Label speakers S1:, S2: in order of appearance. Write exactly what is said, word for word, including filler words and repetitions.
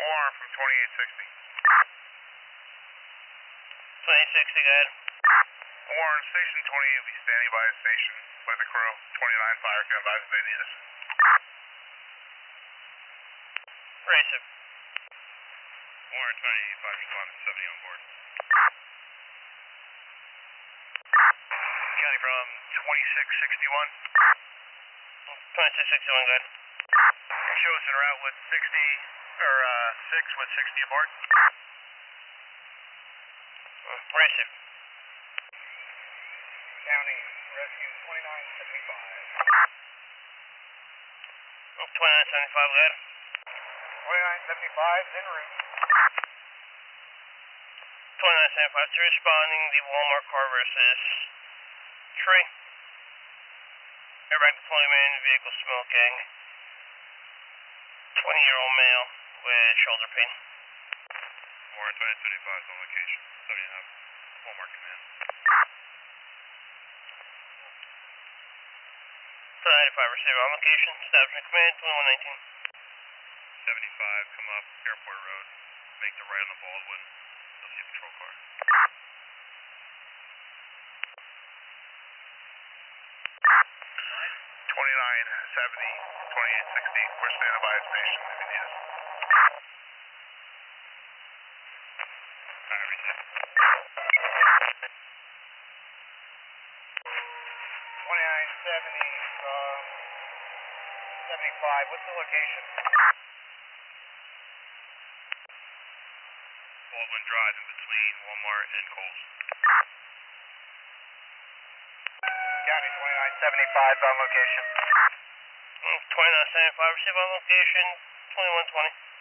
S1: O R from twenty-eight sixty.
S2: twenty-eight sixty, go ahead.
S1: O R, Station twenty will be standing by a station with the crew. twenty-nine fire can advise if they need us.
S2: Race it.
S1: O R twenty-eighty-five responding, seventy on board. County from twenty-six sixty-one.
S2: twenty-six sixty-one, go ahead.
S1: Show us en route with sixty, or uh, six with sixty aboard.
S2: Race it.
S1: County, rescue twenty-nine seventy-five.
S2: twenty-nine seventy-five, go ahead.
S1: twenty-nine seventy-five, en route.
S2: twenty-nine seventy-five, to responding, the Walmart car versus tree. Airbag deployment, vehicle smoking. twenty-year-old male with shoulder pain.
S1: O R twenty-nine seventy-five is on location. seventy and up. Walmart command.
S2: twenty ninety-five, receive on location. Establishment command, twenty-one nineteen.
S1: seventy-five, come up Airport Road. Make the right on the Baldwin. You'll see a patrol car. twenty-nine seventy, twenty-eight sixty. We're standing by a station if you need us. Alright, receive. twenty-nine seventy from seventy-five. What's the location? Baldwin Drive in between Walmart and Kohl's. County twenty-nine seventy-five on location.
S2: twenty-nine seventy-five, receive on location, twenty-one twenty.